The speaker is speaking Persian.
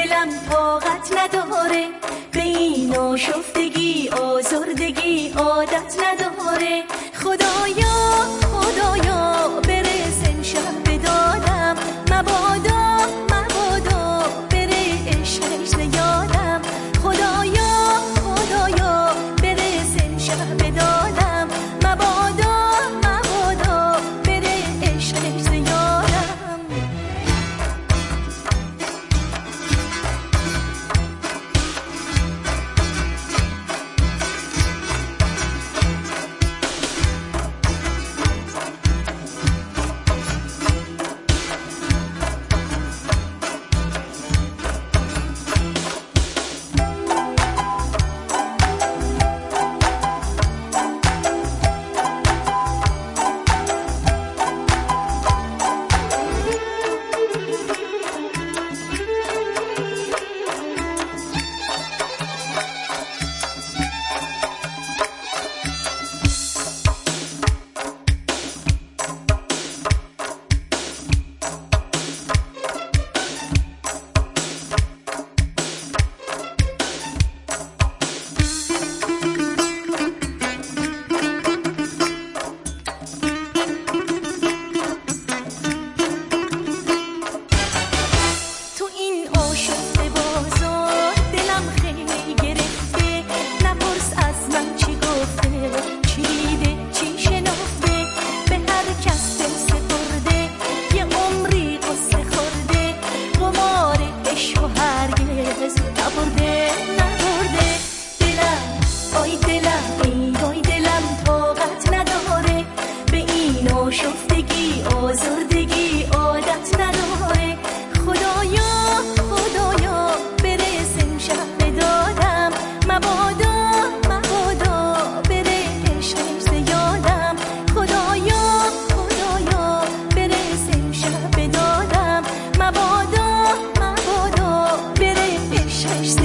دلم طاقت نداره، به این آشفتگی آزردگی عادت نداره. خدایا خدایا برسن شب به دادم، مبادا مبادا بره عشقش زیادم. خدایا خدایا برسن شب به دادم، مبادا مبادا بره عشقش زیادم. آشفتگی آزردگی عادت نداره. خدایا خدایا برسن شب به دادم، مبادا مبادا بره عشقش زیادم. خدایا خدایا برسن شب به دادم، مبادا مبادا بره عشقش